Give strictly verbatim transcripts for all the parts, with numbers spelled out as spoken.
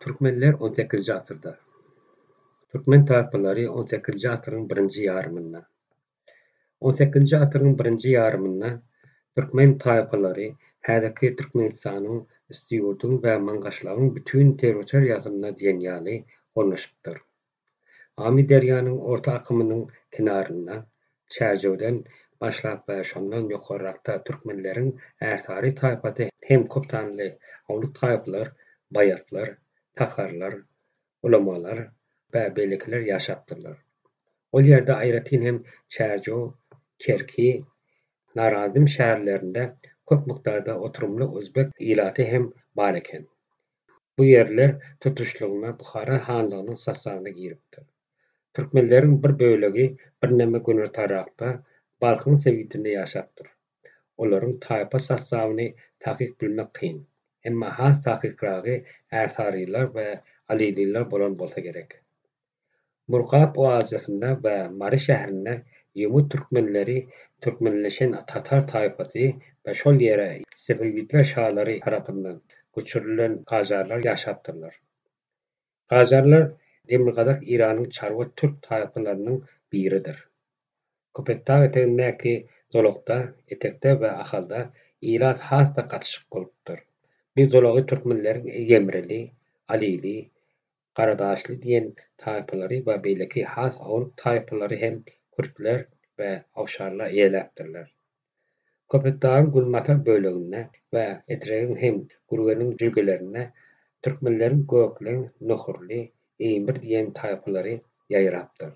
Türkmenler on sekizinji asyrda. Türkmen taýpalary on sekizinji asyryň birinji ýarymynda. on sekizinji asyryň birinji ýarymynda türkmen taýpalary häzirki Türkmenistanyň üstü-ýurduň we maňgaşlaryň bütün territoriýasyna diýen ýaly ornaşypdyr. Amy derýanyň orta akymynyň kinarynda, Çäjewden başlap we şondan ýokarrakda türkmenleriň ärsary taýpasy hem köp sanly awluk taýpalar, baýatlar, taharlar, ulamalar we beýlekler ýaşapdyrlar. Ol ýerde aýratyn hem Çäjew, Kerki, Narazym şäherlerinde köp mukdarda oturumly özbek ýylaty hem bar eken. Bu ýerler tutuşlygyna Buhara hanlygynyň sasabyna giripdir. Türkmenleriň bir bölegi birnäme günertarrakda Balkyň sebitinde ýaşapdyr. Olaryň taýpa sasabyny takyk bilmek kyn. Emma has takykragy Ärsarylar we Alililer bolan bolsa gerek. Murgap oazasynda we Mary şäherinde ýöňe türkmenleri türkmenleşen tatar taýpasy we şol ýere Sepewitler şahlary tarapyndan göçürilen gajarlar ýaşapdyrlar. Gajarlar Demirgadak Iranyň çarwa türk taýpalarynyň biridir. Köpekdag etegindäki zolagda, etekde we ahalda ýylat hasda gatşyk bolupdyr. Bu zolagy türkmenleriň Gemreli, Alili, Garadaşly diýen taýpalary we beýleki has awluk taýpalary hem kürtler we awşarlar eýläpdirler. Köpekdagyň Gulmatar böleginde we Etregiň hem Gürgeniň jülgelerinde türkmenleriň Gökleň, Nohurly, Eýmir diýen taýpalary ýaýrapdyr.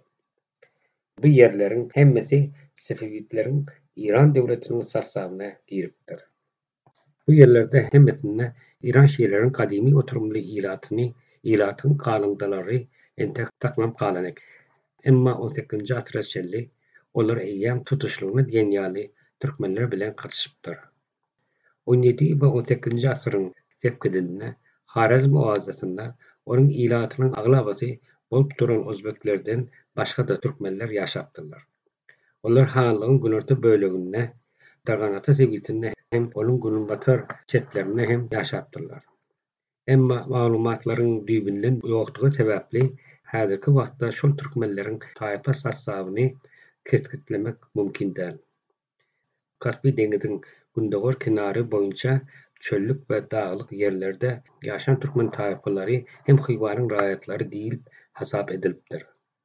Bu ýerleriň hemmesi Sepewitleriň Iran döwletiniň sasabyna giripdir. Bu ýerlerde hemmesinde İran şeýlerini kadymy oturumly ýylatyny, ýylatyň galyndalary entek takmam galan eken. Emma on sekizinji asyra çelli olar eýýäm tutuşlygyny diýen ýaly türkmenler bilen gatşypdyr. on ýedi we on sekizinji asyryň sepkidinde Harazm oazasynda onuň ýylatynyň aglabasy bolup duran özbeklerden başga da türkmenler ýaşapdyrlar. Olar hanlygyň günerti böleginde, Darganata sebitinde hem onuň Gulbatar çetlerinde hem ýaşapdyrlar. Emma maglumatlaryň düýbinden ýokdugy sebäpli häzirki wagtda şol türkmenleriň taýpa sasabyny keskitlemek mümkin däl. Kaspy deňiziň gündegor kinary boýunça çöllük we daglyk ýerlerde ýaşan türkmen taýpalary hem Hywanyň raýatlary diýilip hasap edilipdir.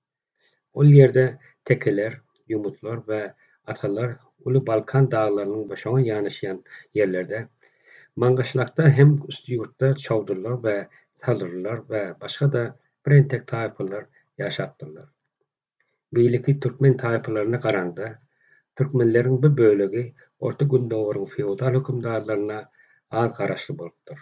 Ol ýerde tekeler, ýumutlar we atalar Uly Balkan daglarynyň başaňa ýanaşýan ýerlerde maňgaşlykda hem üstü-ýurtda çawdyrlar we salyrlar we başga da birentek taýpalar ýaşapdyrlar. Beýleki türkmen taýpalaryna garanda türkmenleriň bir bölegi orta gündegoryň feodal hökümdarlaryna az garaşly bolupdyr.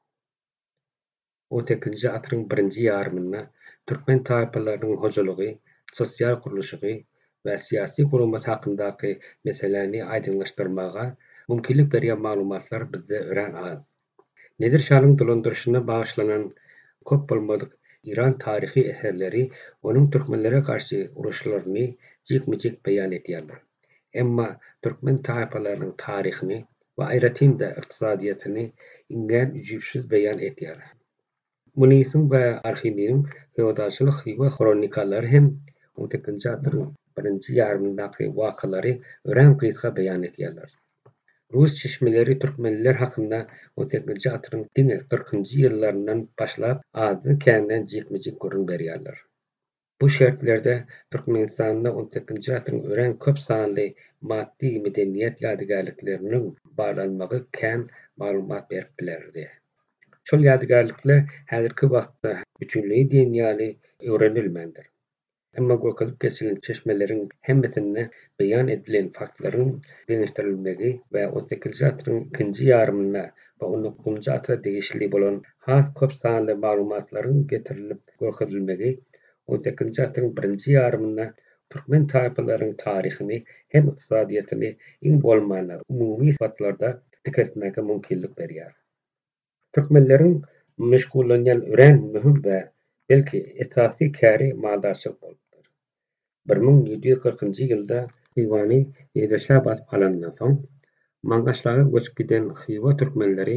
on sekizinji asyryň birinji ýarymynda türkmen taýpalarynyň hojalygy, sosial guruluşy we syýasy gurulmasy hakyndaky meseleni aýdynlaşdyrmaga mümkinlik berýän maglumatlar bizde ören az. Nedir şalyň dolandyrşyna bagyşlanan köp bolmadyk İran taryhy eserleri onuň türkmenlere garşy uruşlaryny jikmijik beýan edýärler. Emma türkmen taýpalarynyň taryhyny we aýratyn da ykdysadyýatyny ingen üjüpsiz beýan edýär. Munisyň we Arhiniň feodalçylyk we kronikalary hem on sekizinji asyryň birinji ýarymyndaky wakalary ören gysga beýan edýärler. Rus çeşmeleri türkmenler hakynda on sekizinji asyryň diňe kırkynjy ýyllaryndan başlap azdan känden jikmijik görün berýärler. Bu şertlerde Türkmenistanda on sekizinji asyryň ören köp sanly maddi medeniýet ýadygärlikleriniň barlanmagy kän maglumat berip bilerdi. Şol ýadygärlikler häzirki wagtda bütünleýi diýen ýaly öwrenilmendir. Emma gökülip geçilen çeşmeleriň hemmesinde beýan edilen faktlaryň genişdirilmegi we on sekizinji asyryň ikinji ýarymyna we on dokuzunji asyra degişli bolan has köp sanly maglumatlaryň getirilip görkezilmegi on sekizinji asyryň birinji ýarymynda türkmen taýpalarynyň taryhyny hem ykdysadyýatyny iň bolmanda umumy sifatlarda dikkatmäge mümkinlik berýär. Türkmenleriň meşgullanýan ören mühim we belki esasy käri maldarçylyk bolupdyr. bir min ýedi ýüz kırkynjy ýylda Hywany ýerleşä basyp alandan soň maňgaşlaryna göçüp giden Hywa türkmenleri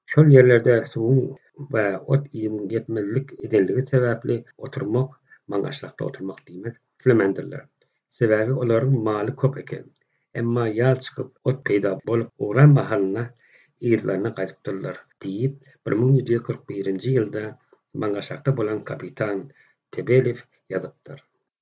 Şol yerlerde suwun we ot iýimiň ýetmezlik edenligi sebäpli oturmak, maňaşlykda oturmak diýmez, islemendirler. Sebäbi olaryň maly köp eken. Emma ýaz çykyp ot peýda bolup uğran mahalyna ýerlerine gaýdypdyrlar diýip bir miň ýedi ýüz kırk birinji ýylda maňaşlykda bolan kapitan Tebeliev ýazypdyr.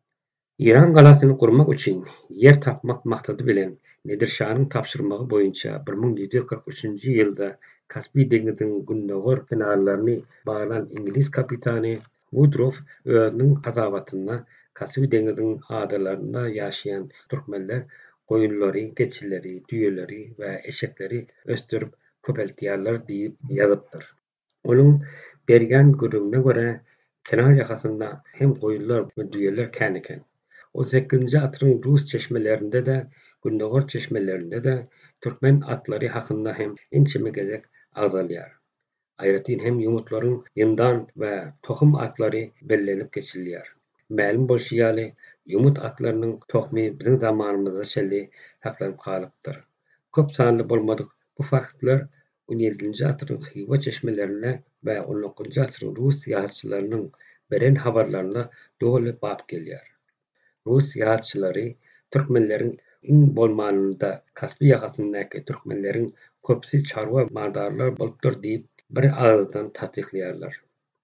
İran galasyny gurmak üçin ýer tapmak maksady bilen Nedirşanyň tapşyrmagy boýunça bir miň ýedi ýüz kırk üçinji ýylda Kaspy deňziň günnäger kenarlaryny baran ingliz kapitany Woodruff özüniň gazawatyna Kaspy deňziň adalarynda ýaşaýan türkmenler goýunlary, keçileri, düýeleri we eşekleri ösdürip köpeltýärler diýip ýazypdyr. Onuň bergen görüňine görä kenar ýakasynda hem goýunlar we düýeler kän eken. on sekizinji asyryň Rus çeşmelerinde de, günnäger çeşmelerinde de türkmen atlary hakynda hem ençeme gezek agzalýar. Aýratyn hem ýumutlaryň ýyndan we tohum atlary bellenip geçilýär. Ma'lum bolşýaly ýumut atlarynyň tohmy biziň zamanymyzda şelli saklanyp galypdyr. Köp sanly bolmadyk bu faktlar on ýedinji asyryň Xiwa çeşmelerine we on dokuzunji asyryň Rus ýazgyçylarynyň beren habarlaryna dogly bap gelýär. Rus ýazgyçylary türkmenleriň iň bolmanynda Kaspy ýakasyndaky türkmenleriň köpsi çarwa maldarlar bolupdyr diýip bir agzdan tasdiklýarlar.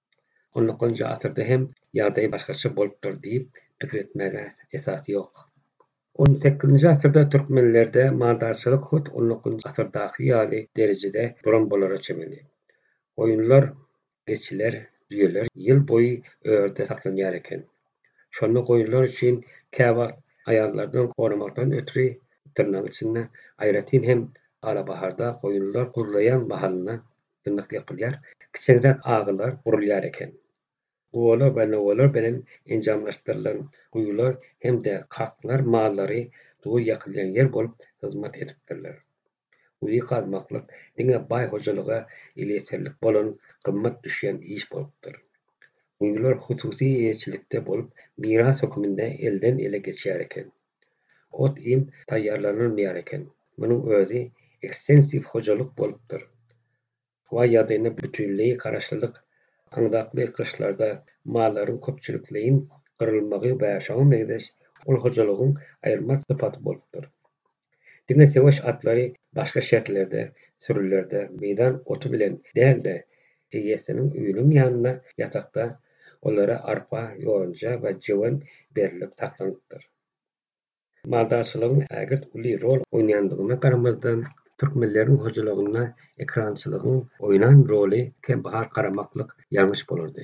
on dokuzunji asyrda hem ýagdaý başgaça bolupdyr diýip pikir etmäge esas ýok. on sekizinji asyrda türkmenlerde maldarçylyk hut on dokuzunji asyrdaky ýaly derejede duran bolara çemeli. Goýunlar, geçiler, düýeler ýyl boýy öýerde saklanýar eken. Şonda goýunlar üçin käbagt aýallardan goramakdan ötüri tyrnak içinde aýratyn hem ala baharda goýunlar gurulaýan mahalyna tyrnak ýapylýar, kiçiňrek agylar gurulýar eken. Gowalar we nowalar bilen enjamlaşdyrylan guýular hem-de kaklar mallary duwy ýakylýan ýer bolup hyzmat edipdirler. Guýy kazmaklyk diňe baý hojalyga eleýserlik bolan gymmat düşýän iş bolupdyr. Guýular hususy ýerçilikde bolup miras hökmünde elden ele geçýär eken. Ot im taýýarlanýar eken. Munyň özü ekstensiw hojalyk bolupdyr. Wa ýadyna bütünleý garaşlylyk aňdakly kışlarda mallaryň köpçülikliň gyrylmagy we şoňa megdeş ol hojalygyň aýyrmaz sypaty bolupdyr. Diňe sewaş atlary başga şäherlerde, sürülerde meýdan otu bilen däl-de egesiniň üýüniň ýanyna ýatakda olara arpa, ýonja we jewen berilip taklanypdyr. Maldarçylygyň ägert uly rol oýnaýandygyna garamazdan türkmenleriň hojalygyna ekrançylygyň oýnan roly kebahar garamaklyk ýalňyş bolardy.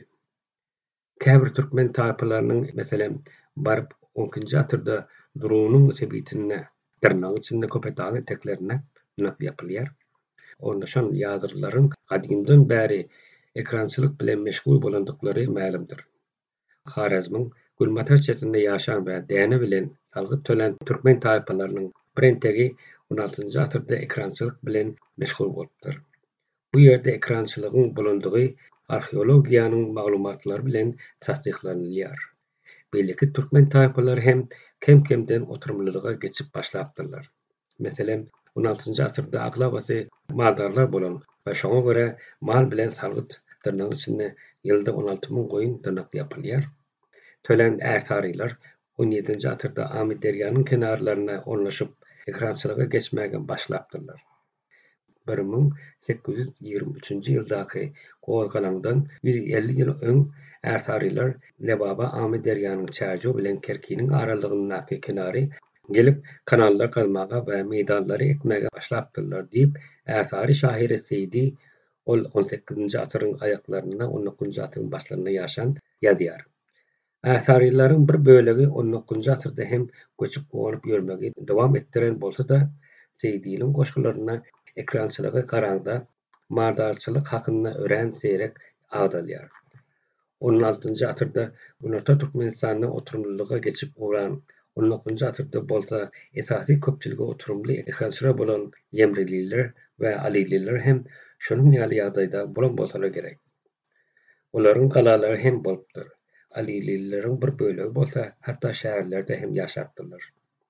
Käbir türkmen taýpalarynyň meselem baryp onunji asyrda durunyň sebitine tyrnak içinde köpetaň eteklerine nak ýapylýar. Onda şol ýazgyrlaryň gadymdan bäri ekrançylyk bilen meşgul bolandyklary ma'lumdyr. Harazmyň Gülmatar çetinde ýaşaýan we däne bilen salgyt tölen türkmen taýpalarynyň birentegi on altynji asyrda ekrançylyk bilen meşgul bolupdyr. Bu ýerde ekrançylygyň bolandygy arheologiýanyň maglumatlary bilen tasdiklanylýar. Belki türkmen taýpalary hem kem-kemden oturumlylyga geçip başlapdyrlar. Meselem on altynji asyrda aglabasy maldarlar bolan we şoňa görä mal bilen salgyt tyrnak içinde ýylda on alty myň goýun tyrnak ýapylýar. Tölen äsarylar on ýedinji asyrda Amy derýanyň kenarlaryna ornaşyp ekrançylyga geçmäge başlapdyrlar. bir miň sekkiz ýüz ýygrimi üçinji ýyldaky Gowgalanyňdan yüz elli ýyl öň äsarylar Lebaba Amy derýanyň çäjo bilen Kerkiniň aralygyndaky kenary gelip kanallar gazmaga we meýdanlary ekmege başlapdyrlar diýip äsary şahyry Seydi ol on sekizinji asyryň aýaklaryna on dokuzunji asyryň başlaryna ýaşan ýazýar. Äsarylaryň bir bölegi on dokuzunji asyrda hem göçüp gowup ýörmegi dowam etdiren bolsa-da Seydiň goşgularyna ekrançylyga garanda maldarçylyk hakynda ören seyrek agdalýar. on altynji asyrda Unuta Türkmenistanyň oturumlylyga geçip uran on dokuzunji asyrda bolsa esasy köpçüligi oturumly ekrançylar bolan Yemrililer we Alililer hem şonuň ýaly ýagdaýda bolan bolsalar gerek. Olaryň galalary hem bolupdyr. Alilileriň bir bölegi bolsa hatda şäherlerde hem ýaşapdyrlar.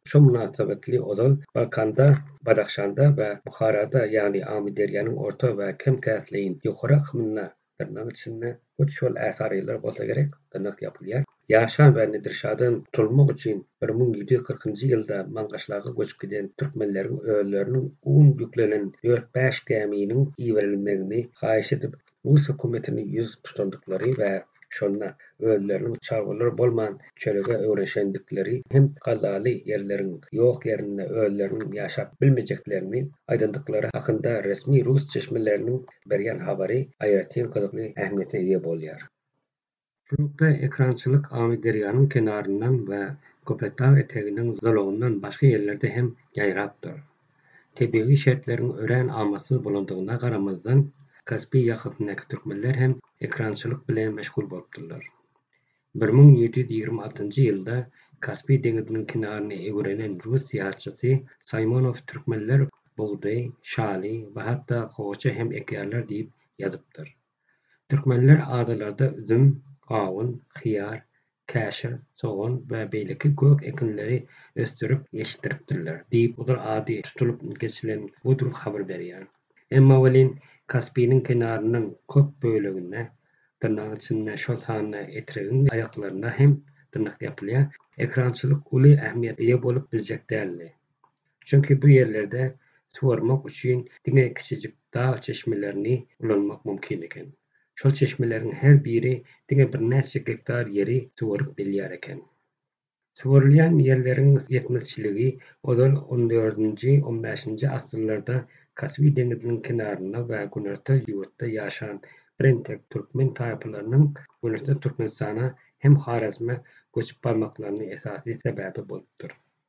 Şu münasebetli odal Balkanda, Badaxşanda ve Bukhara'da yani Amideriyanın orta ve Kemkatliğin yukarı akımına tırnak içinde bu şol äsarylar bolsa gerek tırnak yapılýar. Ýaşan we Nedirşadan tutulmak üçin bir miň ýedi ýüz kyrkynjy ýylda Mangaşlaga göçüp giden türkmenleriň öýleriniň un ýüklenen dört beş geminiň iýerilmegini haýyş edip Rus hökümetini ýüz tutandyklary we şonda öýleriniň çarwalary bolman çölege öwreşendikleri hem galaly ýerleriň ýok ýerinde öýleriniň ýaşap bilmejeklerini aýdandyklary hakynda resmi Rus çeşmeleriniň berýän habary aýratyn gyzykly ähmiýete ýe bolýar. Şurada ekrançylyk Amideriýanyň kenaryndan we Köpekdağ eteginden zalagyňdan başga ýerlerde hem ýaýrapdyr. Tebiği şertleriň ören almasy bolandygyna garamazdan Kaspiýa ýakynyňky türkmenler hem ekrançylyk bilen meşgul bolupdyrlar. bir miň ýedi ýüz ýygrimi altynjy ýylda Kaspiýa deňiziniň kenaryny egurenen Rus ýaşçysy Saymonov türkmenler buğday, şaly we hatda gowaça hem ekýärler diýip ýazypdyr. Türkmenler adalarda üzüm, gawun, hyýar, käşir, soğan we beýleki gök ekinleri östürip ýetişdiripdirler diýip bular ady tutulup geçilen bu habar berýär. Emma welin Kaspiýanyň kenarynyň köp böleginde tırnak içinde şol sanyna etirigiň aýaklaryna hem tırnak ýapylýar. Ekrançylyk uly ähmiýet ýa bolup biljek däldi. Çünki bu ýerlerde suwarmak üçin diňe kiçijik dağ çeşmelerini ulanmak mümkin eken. Şol çeşmeleriň her biri diňe bir näçe hektar ýeri suwaryp bilýär eken. Suwarylýan ýerleriň ýetmezçiligi ozal on dördünji on beşinji asyrlarda Kaspiýa deňiziniň kenaryna we günerti ýurtda ýaşan birentek türkmen taýpalarynyň günerti Türkmenistana hem Harazma göçüp barmaklarynyň esasy sebäbi bolupdyr.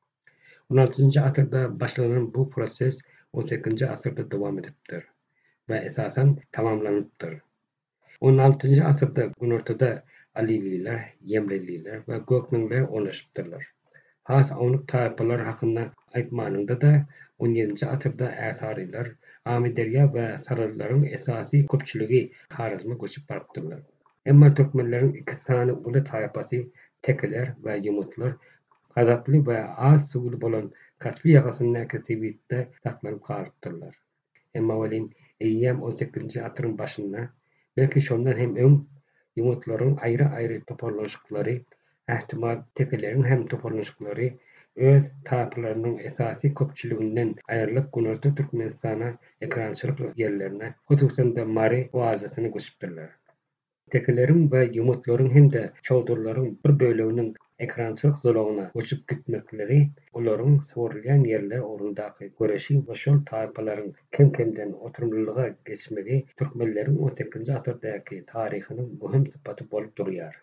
on altynjy asyrda başlanan bu proses on sekizinji asyrda dowam edipdir we esasen tamamlanypdyr. on altynjy asyrda günertide Alililer, Yemreliler we Gökmenler olaşypdyrlar. Has awnyk taýpalar hakynda aýtmanynda da on ýedinji asyrda äsarylar, Amideriýa we Sarallaryň esasy köpçüligi Harazma göçüp barypdyrlar. Emma türkmenleriň iki sany uly taýpasy Tekeler we Ýumutlar gazaply we az suwly bolan Kaspiýa ýagasyndaky Sibitde saklanyp galypdyrlar. Emma welin eýýäm on sekizinji asyryň başynda belki şondan hem öň Ýumutlaryň aýry-aýry toparlanşyklary, ähtimal Tekeleriň hem toparlanşyklary öz taýpalarynyň esasy köpçüliginden aýrylyp günerti Türkmenistana ekrançylyk ýerlerine, hususan da Mari oazasyna göçüpdirler. Tekeleriň we Ýumutlaryň hem-de çowdurlaryň bir böleginiň ekrançylyk zalagyna göçüp gitmekleri olaryň suwarylýan ýerler orundaky göreşi we şol taýpalaryň kem-kemden oturumlylyga geçmegi türkmenleriň on sekizinji asyrdaky taryhynyň möhüm sypaty bolup durýar.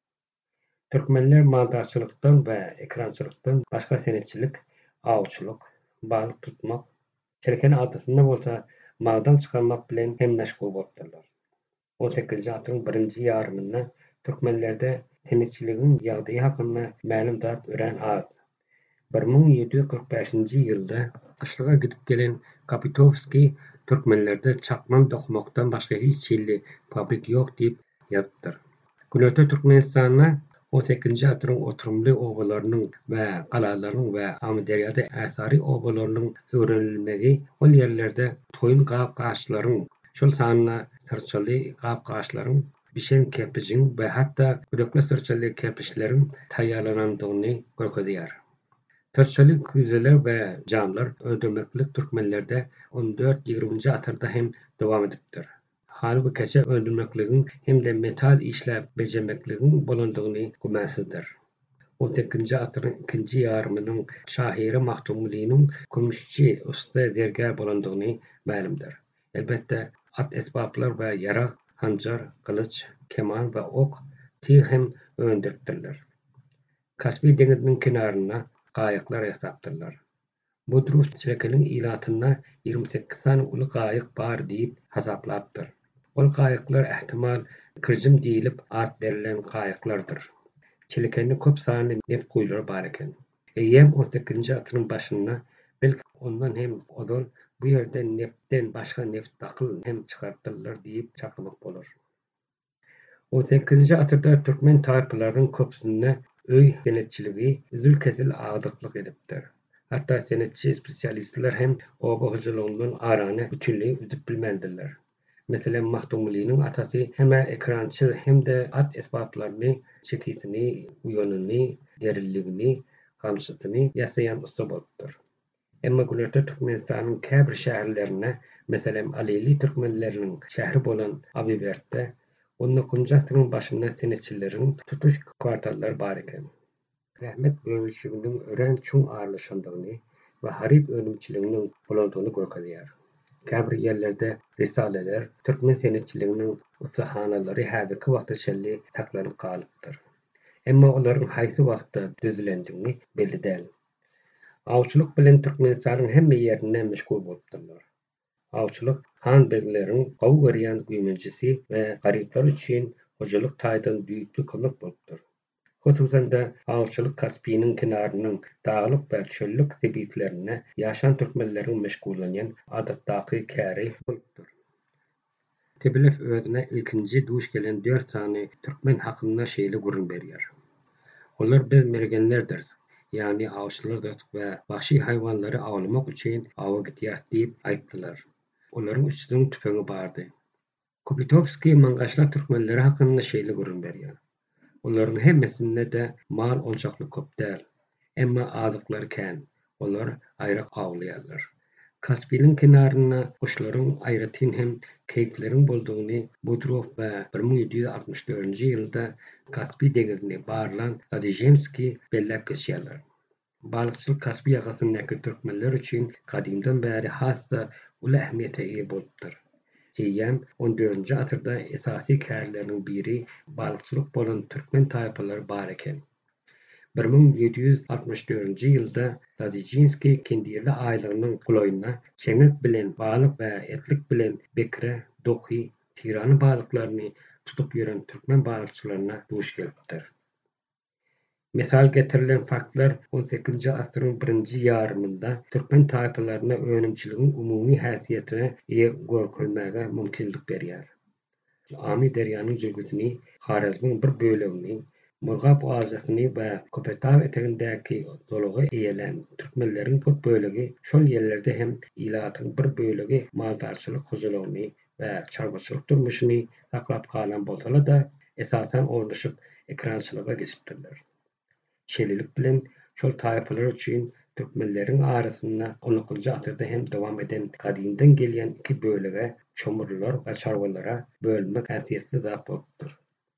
Türkmenler maldarçylykdan we ekrançylykdan başga senetçilik, awçylyk, balyk tutmak, çerken adasynda bolsa maldan çykarmak bilen hem meşgul bolupdyrlar. on sekizinji asyryň birinji ýarymynda türkmenlerde senetçiligiň ýagdaýy hakynda ma'lum zat ören az. bir miň ýedi ýüz kırk beşinji ýylda Kışlaga gidip gelen Kapitovski türkmenlerde çakman dokumakdan başga hiç çelli fabrik ýok diýip ýazypdyr. Günerti Türkmenistana on sekizinji asyryň oturumly obalarynyň we galalarynyň we Amideriýada äsary obalarynyň öwrenilmegi ol ýerlerde toyun gap-gaşlaryň şol sanyna sırçaly gap-gaşlaryň bişen kepijiň we hatda güdekli sırçaly kepişleriň taýýarlanandygyny görkezýär. Sırçaly küzeler we jamlar öldürmeklik türkmenlerde on dört ýygrimiňji asyrda hem dowam edipdir. Halbuki keşe öldürmekligiň hem-de metal işläp bejermekligiň bolandygyny gümänsizdir. on sekizinji asyryň ikinji ýarymynyň şahyry Mahtumlynyň kömüşçi usta zergär bolandygyny ma'lumdyr. Elbetde at esbaplar we ýarag, hanjar, gylyç, keman we ok tih hem öňdiripdirler. Kaspiýa deňiziniň kenaryna gaýyklar ýasapdyrlar. Bu Rus çekeliň ilatyna ýygrimi sekkiz sany uly gaýyk bar diýip hasaplapdyr. Ol gaýyklar ähtimal kirjim diýilip ad berilen gaýyklardyr. Çelekende köp sany neft goýulary bar eken. Eýem on sekizinji asyryň başynda belki ondan hem ozal bu ýerde neftden başga neft dakyl hem çykartdyrlar diýip çaklamak bolar. on sekizinji asyrda türkmen taýpalarynyň köpsünde öý senetçiligi üzül kesil agdyklyk edipdir. Hatta senetçi spesialistler hem oba hojalygynyň arany bütünlüği üdüp bilmendirler. Meselen Mahtumlynyň atasy heme ekrançy hemde at esbaplaryny, çekisini, uýanyny, deriligini, gamşysyny ýasaýan usta bolupdyr. Emma Gulörte Türkmenistanyň käbir şäherlerine, meselem Aleli türkmenleriniň şäheri bolan Abiberkde on dokuzunçy asyryň başynda senetçileriň tutuş kwartallary bar eken. Zähmet bölüşiginiň ören çuň arlaşandygyny we haryk önümçiliginiň bolandygyny görkezýär. Käbir ýerlerde risaleler, türkmen senetçiliginiň ustahanalary häzirki wagtda şelli saklanyp galypdyr. Emma olaryň haýsy wagtda düzülendigini belli däl. Awçylyk bilen Türkmenistanyň hemme ýerinde meşgul bolupdyrlar. Awçylyk han belgileriň gowy görýän güýmençisi we garyplar üçin hojalyk taýdan büýük kömek bolupdyr. Hususan da awçylyk Kaspiynyň kenarynyň daglyk we çöllük sebitlerine ýaşan türkmenleriň meşgullanýan adatdaky käri bolupdyr. Tebilef özüne ilkinji duş gelen dört sany türkmen hakynda şeýle gurrun berýär. Olar biz mergenlerdir. Yani awçylardyr we wahşy haýwanlary awlamak üçin awa gitýär diýip aýtdylar. Olaryň üstüniň tüpeňi bardy. Kupitovski mangaşla türkmenleri hakynda şeýle gurrun berýär. Olaryň hemmesinde de mal onçakly köp däl. Emma azyklary kän. Olar aýrak awlaýarlar. Kaspiynyň kenaryna guşlaryň aýratyn hem keýkleriň boldugyny Budrov we bir miň ýedi ýüz altymyş dördünji ýylda Kaspiy degizine barlan Ladijemski bellep geçýärler. Balykçylyk Kaspiy ýagasynyňky türkmenler üçin kadymdan bäri hassa uly ähmiýete ýa bolupdyr. Eýýem on dördünji asyrda esasy kärleriň biri balykçylyk bolan türkmen taýpalary bar eken. bir miň ýedi ýüz altymyş dördünji ýylda Ladijinski kendirli aýlygynyň gulaýyna çeňek bilen balyk we etlik bilen bekre, doky, tirany balyklaryny tutup ýören türkmen balykçylaryna duş gelipdir. Mesal getirilen faktlar on sekizinji asyryň birinji ýarymynda türkmen taýpalaryna önümçiligiň umumy häsiýetine ýa görkezmäge mümkinlik berýär. Ami derýanyň jülgüsini, Harazmyň bir bölegini, Murgap oazasyny we Köpetag etegindäki dolagy eýelen türkmenleriň köp bölegi şol ýerlerde hem ilatyň bir bölegi maldarçylyk hojalygyny we çarwaçylyk durmuşyny saklap galan bolsalar da esasen oňlaşyp ekrançylyga geçipdirler. Şeýlelik bilen şol taýpalar üçin türkmenleriň arasynda on dokuzunçy asyrda hem dowam eden kadymdan gelýän iki bölege çomurlar we çarwalara bölmek häsiýetli zat bolupdyr.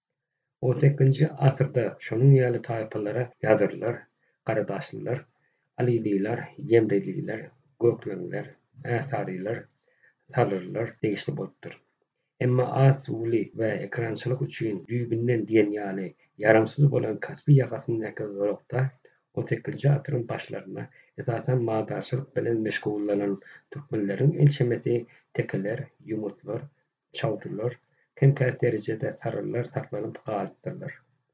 on sekizinji asyrda şonuň ýaly taýpalara ýazarlar, garadaşlylar, Alililer, Yemreliler, Göklenler, Äsarylar, Salyrlar degişli bolupdyr. Emma az uly we ekrançylyk üçin düýbinden diýen ýaly yaramsyz bolan Kaspiy ýagasynyňky zorlukda on sekizinji asyryň başlaryna esasen maldarçylyk bilen meşgullanan türkmenleriň ençemesi tekeler, ýumutlar, çawdurlar, kemkäs derejede sarırlar saklanyp galypdyrlar.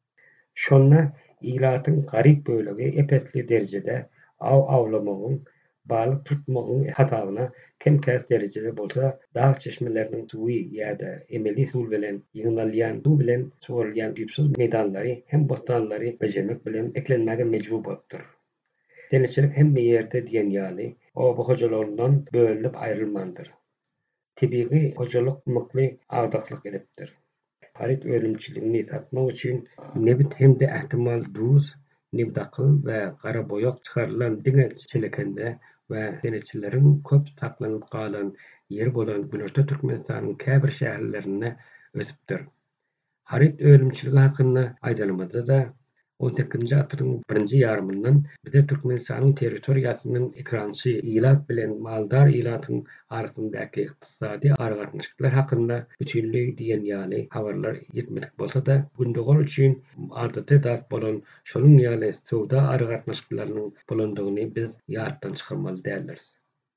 Şonda ilatyň garyp bölegi epesli derejede aw awlamagyň, balyk tutmagyň hasabyna kemkäs derejede bolsa dağ çeşmeleriniň suwy ýa-da emeli suw bilen ýygnalýan suw bilen sugurulýan düýpsiz meýdanlary hem bostanlary bejermek bilen eklenmäge mejbur bolupdyr. Senetçilik hemme ýerde diýen ýaly oba hojalygyndan bölünip aýrylmandyr. Tebiği hojalyk mykly agdaklyk edipdir. Haryk ölümçiligini satmak üçin nebit hemde ähtimal duz, nebdakyl we gara boýak çykarylan diňe çelekende we senetçileriň köp saklanyp galan ýeri bolan Gulörte Türkmenistanyň käbir şäherlerine ösüpdir. Haryk ölümçiligi hakynda aýdalymyzda da on sekizinji asyryň birinji ýarymyndan bize Türkmenistanyň territoriýasynyň ekrançy ilat bilen maldar ilatyň arasyndaky ykdysady argatnaşyklar hakynda bütünlügi diýen ýaly habarlar ýetmedik bolsa da gündogar üçin adaty zat bolan şonuň ýaly sowda argatnaşyklarynyň bolandygyny biz ýatdan çykarmaly däldiris.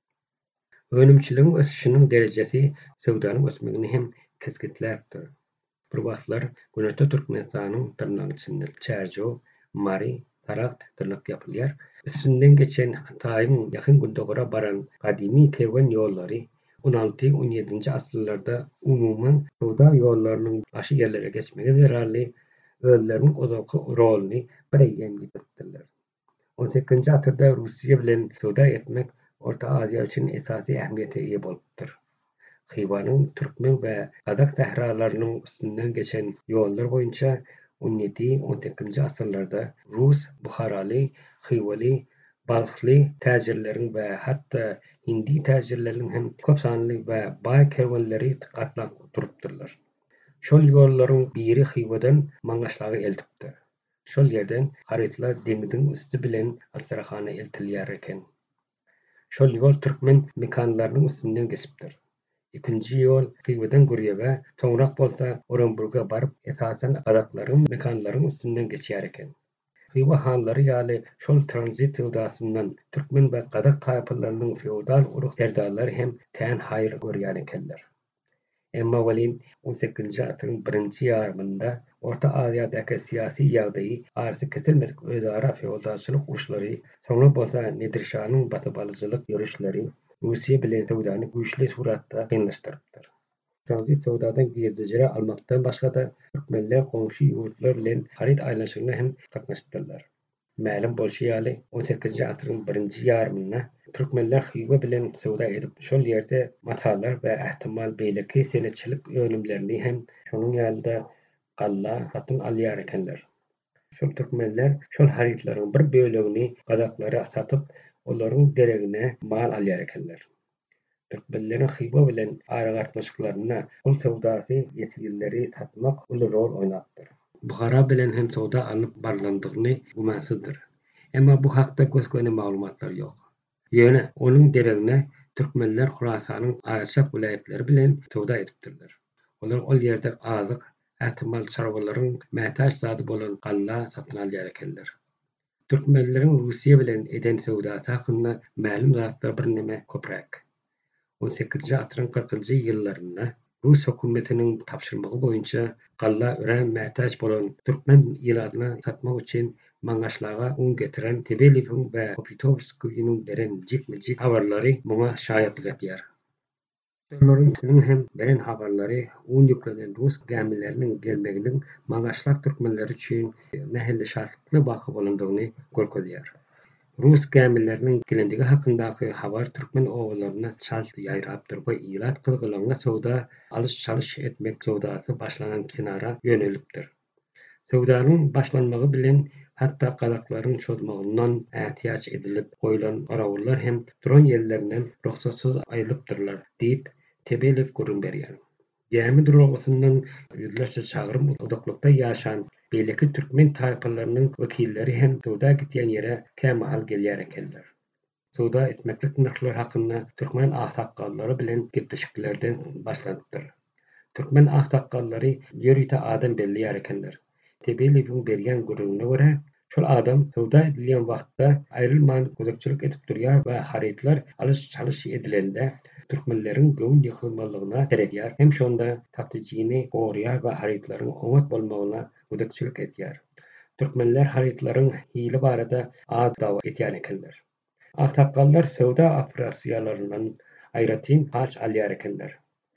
Önümçiligiň ösüşiniň derejesi sowdanyň ösmegini hem kesgitläpdir. Bir wagtlar Gulörte Türkmenistanyň tırnağçyny Çärjo, Mari, Taragt tırnak ýapylýar. Üstünden geçen Hytaýyň ýakyn gündogara baran gadymy kerwen ýollary on alty on ýedinji asyrlarda umumyň sowda ýollarynyň aşy ýerlere geçmegi zerarly özleriniň ozalky roluny bireýem ýitiripdirler. on sekizinji asyrda Russiýa bilen söwda etmek Orta Aziýa üçin esasy ähmiýete ýa bolupdyr. Xivanyň türkmen we kazak sähralarynyň üstünden geçen ýollar boýunça on ýedi on sekizinji asyrlarda Rus, Buharaly, Xiwaly, Balkhly täjirleriň we hatda hindi täjirleriniň hem köp sanly we baý kerwanlary gatnap durupdyrlar. Şol ýollaryň biri Xiwadan Maňaşlaga eltipdir. Şol ýerden harytalar deňiziň üstü bilen Astrahana eltilýär eken. Şol ýol türkmen mekanlarynyň üstünden geçipdir. Ikinji ýol Xiwadan Gurýewe, soňrak bolsa Orenburga baryp esasen Kazaklaryň mekanlarynyň üstünden geçýär eken. Xiwa hanlary ýaly şol tranzit sowdasyndan türkmen we Kazak taýpalarynyň feodal uruk serdallary hem tän haýyr görýän ekenler. Emma welin on sekizinji asyryň birinji ýarymynda Orta Aziýadaky syýasy ýagdaýy arsy kesilmedik özara feodalçylyk uruşlary, soňra bolsa Nedirşahnyň basabalyjylyk ýörüşleri Russiýa bilen sowdany güýçli suratda kynlaşdyrypdyr. Tranzit sowdadan gizlice almakdan başga da türkmenler goňşy ýurtlar bilen haryt aýlanşygyna hem gatnaşypdyrlar. Ma'lum bolşy ýaly on sekizinji asyryň birinji ýarymynda türkmenler Xiwa bilen sowda edip şol ýerde matalar we ähtimal beýleki senetçilik ýönümlerini hem şonuň ýalda galla satyn alýar ekenler. Şol türkmenler şol harytlaryň bir bölegini Kazaklara satyp olaryň deregine mal alýar ekenler. Türkmenleriň Xiwa bilen aragatnaşyklaryna ol sowdasy ýetilleri satmak uly rol oýnapdyr. Buhara bilen hem sowda alyp barlandygyny gumansyzdyr. Emma bu hakda gösköne maglumatlar ýok. Ýöne onuň deregine türkmenler Horasanyň aýşak vilayetleri bilen sowda edipdirler. Olar ol ýerde azyk, ähtimal çarwalaryň mätäç zady bolan galla satyn alýar ekenler. Türkmenleriň Russiýa bilen eden sowdasy hakynda ma'lum zatlar birneme köprek. on sekizinji asyryň kırkynjy ýyllarynda Rus hökümetiniň tapşyrmagy boýunça galla ören mätäç bolan türkmen ýyladyna satmak üçin Maňaşlaga un getiren Tebeliewiň we Kopitovskiýiň beren jikmejik habarlary muňa şahyatlyk etýär. Onlaryň hem beren habarlary un ýüklenen Rus gemilleriniň gelmeginiň Maňaşlak türkmenleri üçin nähili şartly baky bolandygyny görkezýär. Rus gemilleriniň gelendigi hakyndaky habar türkmen owlaryna çalt ýaýrapdyr we ýylat kılgylanyna sowda alış-çalış etmek sowdasy başlanan kenara ýönelipdir. Sowdanyň başlanmagy bilen hatda Kazaklaryň çözmeginiň ähtiýaç edilip goýulan garawullar hem duran ýerlerinden ruhsatsyz aýrylypdyrlar diýip Tebeliew görün berýär. Gämi duragysyndan ýüzlerçe çagrym uzaklykda ýaşan beýleki türkmen taýpalarynyň wekilleri hem sowda gitýän ýere kämahal gelýär ekenler. Sowda etmeklik narhlar hakynda türkmen ahtaqqallary bilen gepleşiklerden başlanypdyr. Türkmen ahtaqqallary ýörüte adam belliýär ekenler. Tebeliewiň berýän görüňine görä, şol adam sowda edilýän wagtda aýrylman gözekçilik edip durýar we harytlar alış-çalış edilende türkmenleriň göwün ýykylmalygyna teredýär hem şonda tatyjyny gorýar we harytlaryň oňat bolmagyna gözekçilik etýär. Türkmenler harytlaryň hili barada ad dawa etýär ekenler. Ahtaqqallar sowda operasiýalarynyň aýratyn paç alýar ekenler.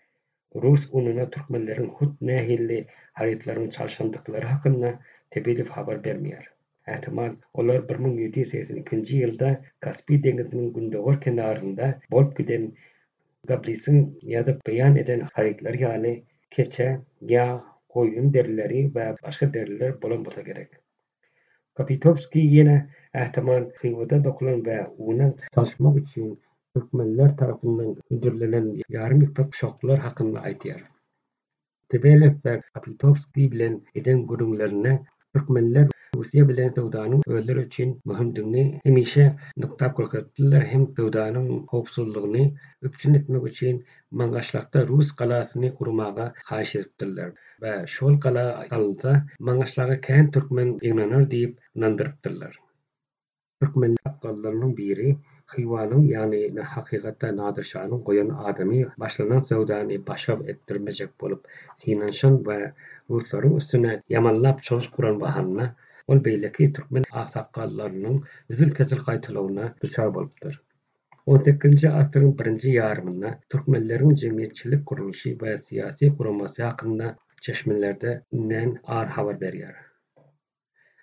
Rus ununa türkmenleriň hut nähilli harytlaryň çalşandyklary hakynda Tebeliew habar bermeýär. Ähtimal olar bir ming ýedi ýüz seksen ikinji ýylda Kaspy deňiziniň gündegor kenarynda bolup giden gaplysyň ýazyp beýan eden harytlar ýaly keçe, ýağ, goýun derileri we başga deriler bolan bolsa gerek. Kopitovskiy ýene ähtimal Xivada dokulan we uňa çalışmak üçin türkmenler tarapyndan öldürilenen ýarym ýypak şoklar hakynda aýtýar. Tebeliew we Kopitovskiy bilen eden görüňlerine türkmenler Russiýa bilen sowdanyň özleri üçin möhümdigini hemişe nukta görkezdiler hem sowdanyň howpsuzlygyny öpçün etmek üçin Maňaşlakda Rus galasyny gurmaga haýyş edipdirler we şol gala alynsa Maňaşlaga kän türkmen ýygnanar diýip inandyrypdyrlar. Türkmen gallarynyň biri Xivanyň ýani hakykatda Nadirşahnyň goýan adamy başlanan sowdany başap etdirmejek bolup synanşan we urtlaryň üstüne ýamanlap çalyş kuran bahanna ol beýleki türkmen ahtaqqallarynyň üzül kesil gaýtylawyna duçar bolupdyr. on sekizinji asyryň birinji ýarymynda türkmenleriň jemgyýetçilik gurulşy we syýasy guramasy hakynda çeşmelerde näň az habar berýär.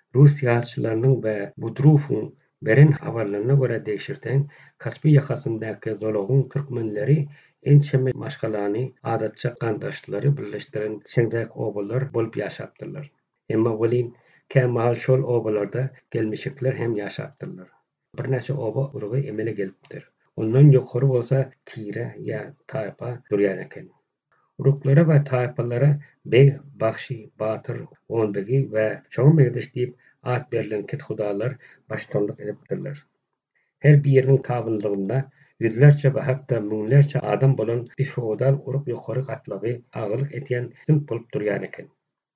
Rus siýasatçylarynyň we Budruwyň beren habarlaryna görä deşirten Kaspy ýakasyndaky zolagyň türkmenleri ençeme maşgalany adatça gandaşlary birleşdiren çeňdäk obalar bolup ýaşapdyrlar. Emma welin kämal şol obalarda gelmişikler hem ýaşapdyrlar. Birnäçe oba urugy emele gelipdir. Ondan ýokary bolsa tire ýa taýpa durýar eken. Uruklara we taýpalara bey, bagşy, batyr, ondagy we çoňa megdeş diýip at berilen ket hudalar başçylyk edipdirler. Her biriniň tabynlygynda ýüzlerçe we hatda müňlerçe adam bolan bir feodal uruk ýokary gatlagy agylyk etýän sınp bolup durýar eken.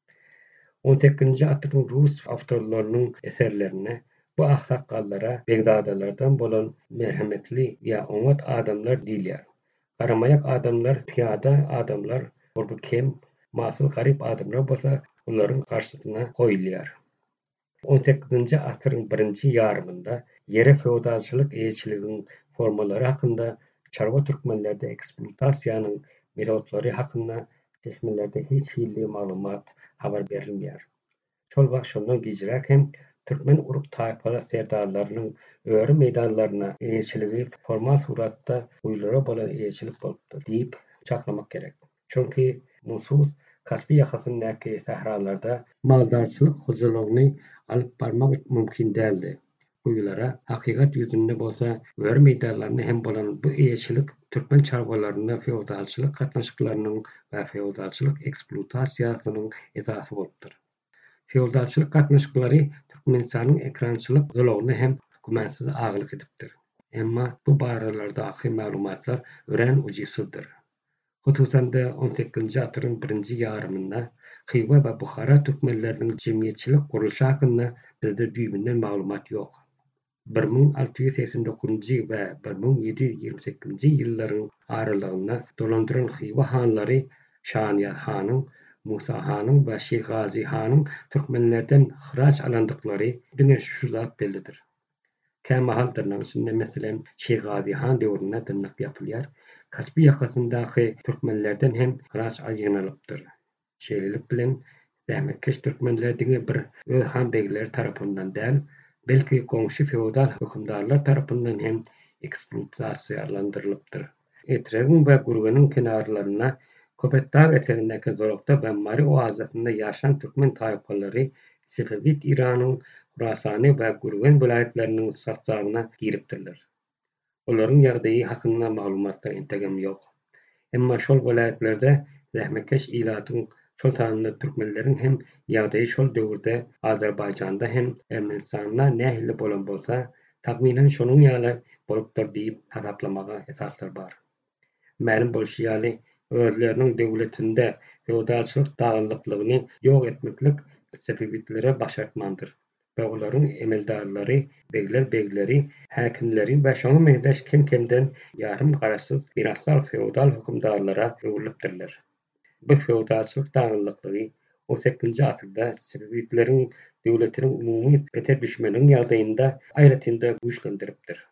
on sekizinji asyryň Rus awtorlarynyň eserlerine bu aksakallara Begdadalardan bolan merhametli ýa oňat adamlar diýilýär. Garamayak adamlar, piyada adamlar, urdu kem, masyl garyp adamlar bolsa olaryň garşysyna goýulýar. on sekizinji asyryň birinji ýarymynda ýere feodalçylyk eýçiliginiň formalary hakynda çarwa türkmenlerde ekspluatasiýanyň metodlary hakynda tesmirlerde hiç hilli maglumat habar berilmeýär. Şol wagt şondan gijrak hem türkmen uruk taýpalar serdarlarynyň öwri meýdanlaryna eýçiligi formal suratda uýlara bolan eýçilik bolupdy diýip çaklamak gerek. Çünki munsuz Kaspy ýakasyndaky sahralarda maldarçylyk hojalygyny alyp barmak mümkin däldi. Uýlara hakykat ýüzünde bolsa öwri meýdanlaryna hem bolan bu eýçilik türkmen çarwalaryna feodalçylyk gatnaşyklarynyň we feodalçylyk ekspluatasiýasynyň esasy bolupdyr. Feodalçylyk gatnaşyklary Türkmenistanyň ekrançylyk zolagyny hem gümansyz agylyk edipdir. Emma bu baralardaky maglumatlar ören ujysyzdyr. Hususan da on sekizinji asyryň birinji ýarymynda Xiva we Buhara türkmenleriniň jemgyýetçilik gurulşy hakynda bizde düýbinden maglumat ýok. bir miň alty ýüz seksen dokuzynjy we bir miň ýedi ýüz ýigrimä sekizinji ýyllaryň aralygynda dolandyran Xiva hanlary Şanýar hanyň, Musa hanyň we Şehgazy hanyň türkmenlerden hyraç alandyklary diňe şu zat bellidir. Käme haldyrynyň içinde meselem Şehgazy han döwründe dynnyk ýapylýar. Kaspy ýakasyndaky türkmenlerden hem hyraç aýynalypdyr. Şeýlelik bilen zähmetkeş türkmenler diňe bir öz han begleri tarapyndan däl, belki goňşy feodal hökümdarlar tarapyndan hem ekspluatasiýalandyrylypdyr. Etregiň we Gurganyň kenarlaryna Köpetdağ etegindäki Zorokda we Mari oazasynda ýaşan türkmen taýpalary Sefewid İranyň Hurasany we Gurgan vilayetleriniň saçsagyna giripdirler. Olaryň ýagdaýy hakynda maglumatlar entegem ýok. Emma şol vilayetlerde zähmetkeş ilatyň şol sanly türkmenleriň hem ýagdaýy şol döwürde Azerbaýjanda hem Ermenistanda nähili bolan bolsa, tahminen şonuň ýaly bolupdyr diýip hasaplamaga esaslar bar. Mälim bolşy ýaly özleriniň döwletinde feodalçylyk daglyklaryny ýok etmeklik Sefewidlere başartmandyr. We olaryň emeldarlary, begler begleri, häkimleri we şoňa megdeş kim-kimden ýarym garaşsyz mirassal feodal hökümdarlara öwürlipdirler. Bu feodalçylyk daglyklary on sekizinji asyrda Sefewidleriň döwletiniň umumy pete düşmeniň ýagdaýynda aýratynda güýçlendiripdir.